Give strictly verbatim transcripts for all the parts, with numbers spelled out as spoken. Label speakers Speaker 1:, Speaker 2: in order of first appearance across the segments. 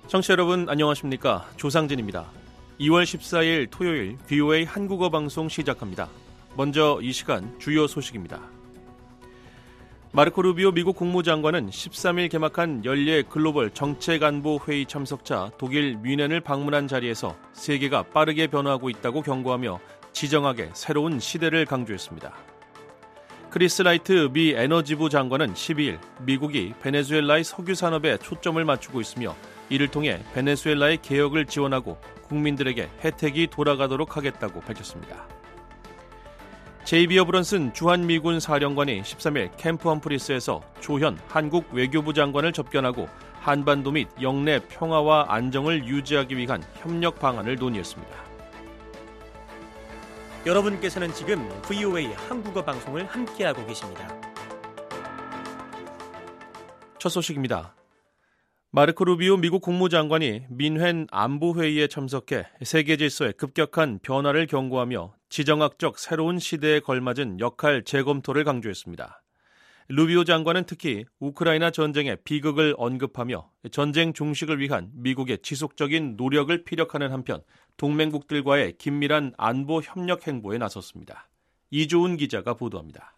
Speaker 1: 청취자 여러분 안녕하십니까? 조상진입니다. 이월 십사일 토요일 브이오에이 한국어 방송 시작합니다. 먼저 이 시간 주요 소식입니다. 마르코 루비오 미국 국무장관은 십삼일 개막한 연례 글로벌 정책안보회의 참석차 독일 뮌헨을 방문한 자리에서 세계가 빠르게 변화하고 있다고 경고하며 지정학의 새로운 시대를 강조했습니다. 크리스 라이트 미 에너지부 장관은 십이일 미국이 베네수엘라의 석유 산업에 초점을 맞추고 있으며 이를 통해 베네수엘라의 개혁을 지원하고 국민들에게 혜택이 돌아가도록 하겠다고 밝혔습니다. 제이비 어브런슨 주한미군 사령관이 십삼일 캠프 험프리스에서 조현 한국 외교부 장관을 접견하고 한반도 및 영내 평화와 안정을 유지하기 위한 협력 방안을 논의했습니다.
Speaker 2: 여러분께서는 지금 브이오에이 한국어 방송을 함께하고 계십니다.
Speaker 1: 첫 소식입니다. 마르코 루비오 미국 국무장관이 민헨 안보회의에 참석해 세계 질서의 급격한 변화를 경고하며 지정학적 새로운 시대에 걸맞은 역할 재검토를 강조했습니다. 루비오 장관은 특히 우크라이나 전쟁의 비극을 언급하며 전쟁 종식을 위한 미국의 지속적인 노력을 피력하는 한편 동맹국들과의 긴밀한 안보 협력 행보에 나섰습니다. 이조은 기자가 보도합니다.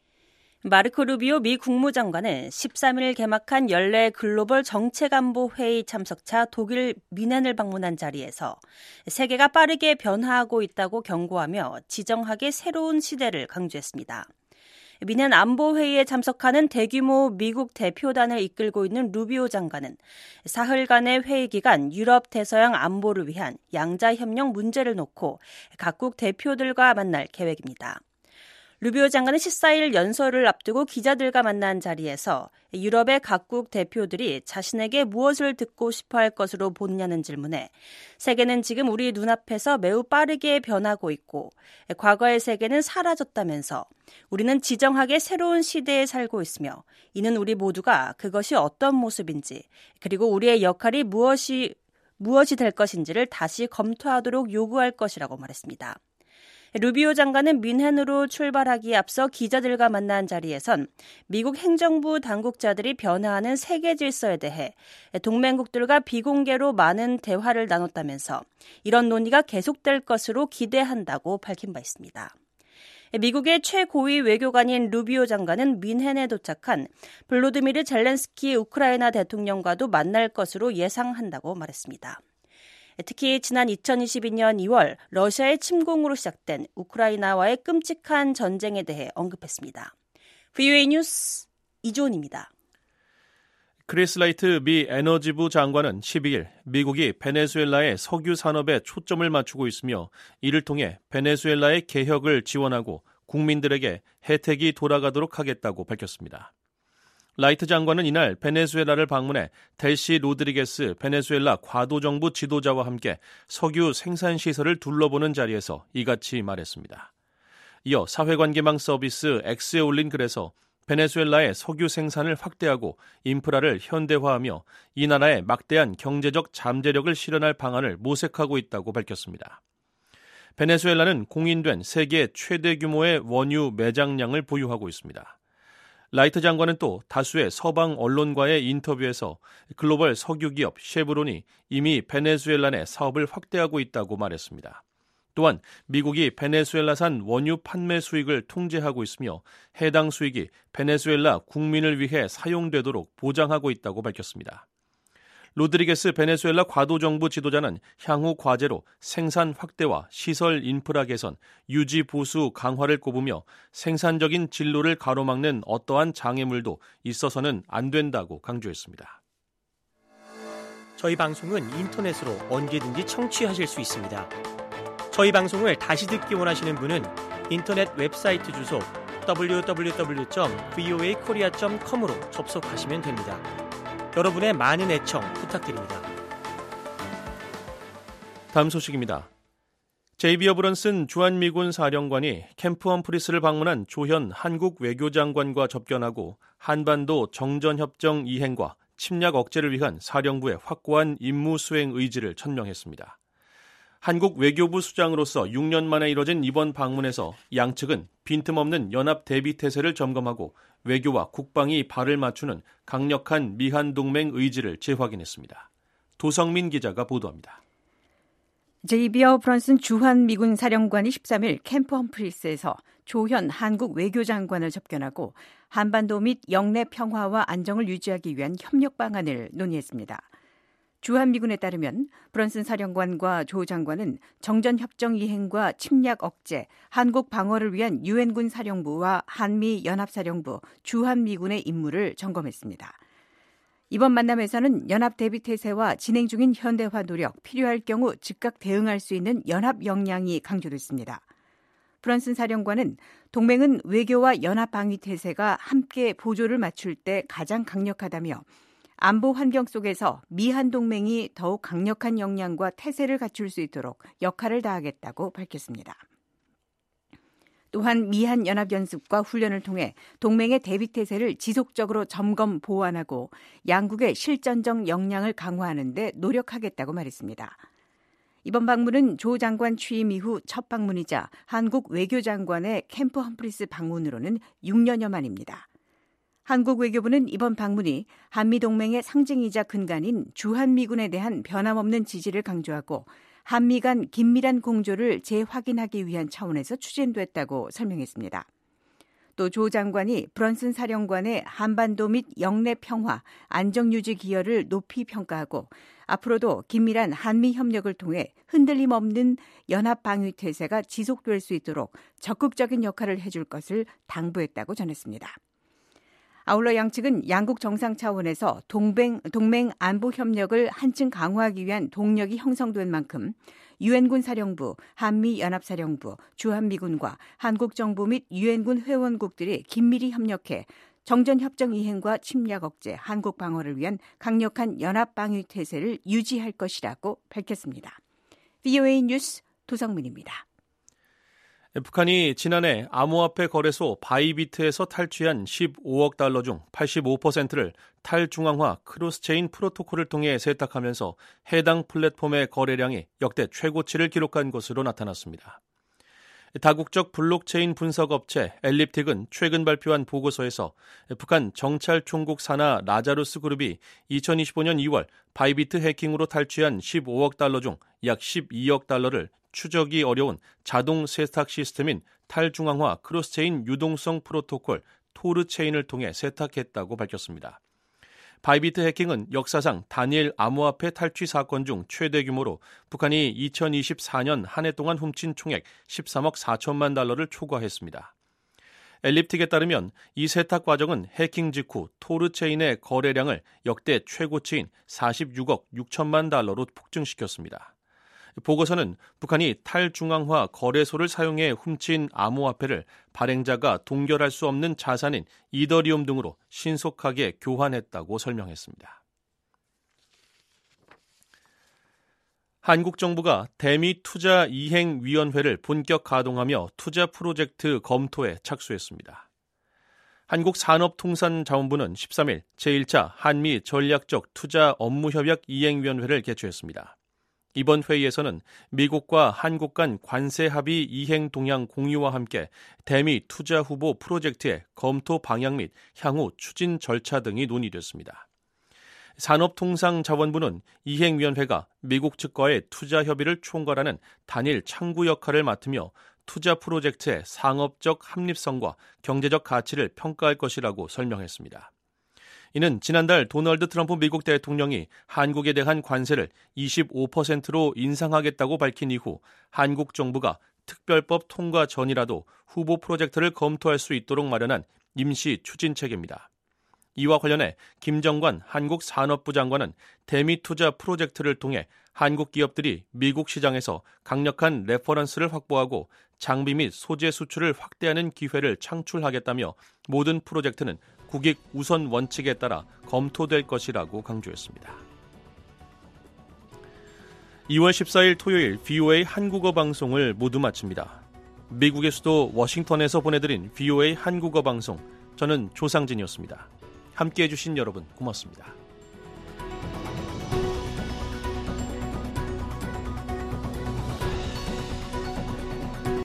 Speaker 3: 마르코 루비오 미 국무장관은 십삼일 개막한 연례 글로벌 정책안보회의 참석차 독일 뮌헨을 방문한 자리에서 세계가 빠르게 변화하고 있다고 경고하며 지정학의 새로운 시대를 강조했습니다. 뮌헨 안보회의에 참석하는 대규모 미국 대표단을 이끌고 있는 루비오 장관은 사흘간의 회의 기간 유럽 대서양 안보를 위한 양자협력 문제를 놓고 각국 대표들과 만날 계획입니다. 루비오 장관은 십사일 연설을 앞두고 기자들과 만난 자리에서 유럽의 각국 대표들이 자신에게 무엇을 듣고 싶어 할 것으로 보느냐는 질문에 세계는 지금 우리 눈앞에서 매우 빠르게 변하고 있고 과거의 세계는 사라졌다면서 우리는 지정학의 새로운 시대에 살고 있으며 이는 우리 모두가 그것이 어떤 모습인지 그리고 우리의 역할이 무엇이, 무엇이 될 것인지를 다시 검토하도록 요구할 것이라고 말했습니다. 루비오 장관은 뮌헨으로 출발하기에 앞서 기자들과 만난 자리에선 미국 행정부 당국자들이 변화하는 세계 질서에 대해 동맹국들과 비공개로 많은 대화를 나눴다면서 이런 논의가 계속될 것으로 기대한다고 밝힌 바 있습니다. 미국의 최고위 외교관인 루비오 장관은 뮌헨에 도착한 볼로디미르 젤렌스키 우크라이나 대통령과도 만날 것으로 예상한다고 말했습니다. 특히 지난 이천이십이년 이월 러시아의 침공으로 시작된 우크라이나와의 끔찍한 전쟁에 대해 언급했습니다. 브이오에이 뉴스 이조은입니다.
Speaker 1: 크리스 라이트 미 에너지부 장관은 십이일 미국이 베네수엘라의 석유 산업에 초점을 맞추고 있으며 이를 통해 베네수엘라의 개혁을 지원하고 국민들에게 혜택이 돌아가도록 하겠다고 밝혔습니다. 라이트 장관은 이날 베네수엘라를 방문해 델시 로드리게스 베네수엘라 과도정부 지도자와 함께 석유 생산시설을 둘러보는 자리에서 이같이 말했습니다. 이어 사회관계망 서비스 X에 올린 글에서 베네수엘라의 석유 생산을 확대하고 인프라를 현대화하며 이 나라의 막대한 경제적 잠재력을 실현할 방안을 모색하고 있다고 밝혔습니다. 베네수엘라는 공인된 세계 최대 규모의 원유 매장량을 보유하고 있습니다. 라이트 장관은 또 다수의 서방 언론과의 인터뷰에서 글로벌 석유기업 쉐브론이 이미 베네수엘라 내 사업을 확대하고 있다고 말했습니다. 또한 미국이 베네수엘라산 원유 판매 수익을 통제하고 있으며 해당 수익이 베네수엘라 국민을 위해 사용되도록 보장하고 있다고 밝혔습니다. 로드리게스 베네수엘라 과도정부 지도자는 향후 과제로 생산 확대와 시설 인프라 개선, 유지 보수 강화를 꼽으며 생산적인 진로를 가로막는 어떠한 장애물도 있어서는 안 된다고 강조했습니다.
Speaker 2: 저희 방송은 인터넷으로 언제든지 청취하실 수 있습니다. 저희 방송을 다시 듣기 원하시는 분은 인터넷 웹사이트 주소 더블유 더블유 더블유 점 브이오에이 코리아 점 컴으로 접속하시면 됩니다. 여러분의 많은 애청 부탁드립니다.
Speaker 1: 다음 소식입니다. 제이비 어브런슨 주한미군 사령관이 캠프 험프리스를 방문한 조현 한국 외교장관과 접견하고 한반도 정전협정 이행과 침략 억제를 위한 사령부의 확고한 임무 수행 의지를 천명했습니다. 한국 외교부 수장으로서 육 년 만에 이뤄진 이번 방문에서 양측은 빈틈없는 연합 대비 태세를 점검하고 외교와 국방이 발을 맞추는 강력한 미한 동맹 의지를 재확인했습니다. 도성민 기자가 보도합니다.
Speaker 4: 제이비어 브런슨 주한미군 사령관이 십삼 일 캠프 험프리스에서 조현 한국 외교장관을 접견하고 한반도 및 영내 평화와 안정을 유지하기 위한 협력 방안을 논의했습니다. 주한미군에 따르면 브런슨 사령관과 조 장관은 정전협정 이행과 침략 억제, 한국 방어를 위한 유엔군 사령부와 한미연합사령부, 주한미군의 임무를 점검했습니다. 이번 만남에서는 연합 대비 태세와 진행 중인 현대화 노력, 필요할 경우 즉각 대응할 수 있는 연합 역량이 강조됐습니다. 브런슨 사령관은 동맹은 외교와 연합 방위 태세가 함께 보조를 맞출 때 가장 강력하다며 안보 환경 속에서 미한 동맹이 더욱 강력한 역량과 태세를 갖출 수 있도록 역할을 다하겠다고 밝혔습니다. 또한 미한 연합연습과 훈련을 통해 동맹의 대비태세를 지속적으로 점검, 보완하고 양국의 실전적 역량을 강화하는 데 노력하겠다고 말했습니다. 이번 방문은 조 장관 취임 이후 첫 방문이자 한국 외교장관의 캠프 험프리스 방문으로는 육 년여 만입니다. 한국 외교부는 이번 방문이 한미동맹의 상징이자 근간인 주한미군에 대한 변함없는 지지를 강조하고 한미 간 긴밀한 공조를 재확인하기 위한 차원에서 추진됐다고 설명했습니다. 또 조 장관이 브런슨 사령관의 한반도 및 영내 평화, 안정유지 기여를 높이 평가하고 앞으로도 긴밀한 한미 협력을 통해 흔들림 없는 연합 방위 태세가 지속될 수 있도록 적극적인 역할을 해줄 것을 당부했다고 전했습니다. 아울러 양측은 양국 정상 차원에서 동맹, 동맹 안보 협력을 한층 강화하기 위한 동력이 형성된 만큼 유엔군 사령부, 한미연합사령부, 주한미군과 한국 정부 및 유엔군 회원국들이 긴밀히 협력해 정전협정 이행과 침략 억제, 한국 방어를 위한 강력한 연합 방위 태세를 유지할 것이라고 밝혔습니다. 브이오에이 뉴스 도성민입니다.
Speaker 1: 북한이 지난해 암호화폐 거래소 바이비트에서 탈취한 십오억 달러 중 팔십오 퍼센트를 탈중앙화 크로스체인 프로토콜을 통해 세탁하면서 해당 플랫폼의 거래량이 역대 최고치를 기록한 것으로 나타났습니다. 다국적 블록체인 분석업체 엘립틱은 최근 발표한 보고서에서 북한 정찰총국 산하 라자루스 그룹이 이천이십오년 이월 바이비트 해킹으로 탈취한 십오억 달러 중 약 십이억 달러를 추적이 어려운 자동 세탁 시스템인 탈중앙화 크로스체인 유동성 프로토콜 토르체인을 통해 세탁했다고 밝혔습니다. 바이비트 해킹은 역사상 단일 암호화폐 탈취 사건 중 최대 규모로 북한이 이천이십사년 한 해 동안 훔친 총액 십삼억 사천만 달러를 초과했습니다. 엘립틱에 따르면 이 세탁 과정은 해킹 직후 토르체인의 거래량을 역대 최고치인 사십육억 육천만 달러로 폭증시켰습니다. 보고서는 북한이 탈중앙화 거래소를 사용해 훔친 암호화폐를 발행자가 동결할 수 없는 자산인 이더리움 등으로 신속하게 교환했다고 설명했습니다. 한국 정부가 대미투자이행위원회를 본격 가동하며 투자 프로젝트 검토에 착수했습니다. 한국산업통상자원부는 십삼 일 제일 차 한미 전략적 투자 업무협약 이행위원회를 개최했습니다. 이번 회의에서는 미국과 한국 간 관세 합의 이행 동향 공유와 함께 대미 투자 후보 프로젝트의 검토 방향 및 향후 추진 절차 등이 논의됐습니다. 산업통상자원부는 이행위원회가 미국 측과의 투자 협의를 총괄하는 단일 창구 역할을 맡으며 투자 프로젝트의 상업적 합리성과 경제적 가치를 평가할 것이라고 설명했습니다. 이는 지난달 도널드 트럼프 미국 대통령이 한국에 대한 관세를 이십오 퍼센트로 인상하겠다고 밝힌 이후 한국 정부가 특별법 통과 전이라도 후보 프로젝트를 검토할 수 있도록 마련한 임시 추진책입니다. 이와 관련해 김정관 한국산업부 장관은 대미 투자 프로젝트를 통해 한국 기업들이 미국 시장에서 강력한 레퍼런스를 확보하고 장비 및 소재 수출을 확대하는 기회를 창출하겠다며 모든 프로젝트는 국익 우선 원칙에 따라 검토될 것이라고 강조했습니다. 이월 십사일 토요일 브이오에이 한국어 방송을 모두 마칩니다. 미국의 수도 워싱턴에서 보내드린 브이오에이 한국어 방송, 저는 조상진이었습니다. 함께해 주신 여러분 고맙습니다.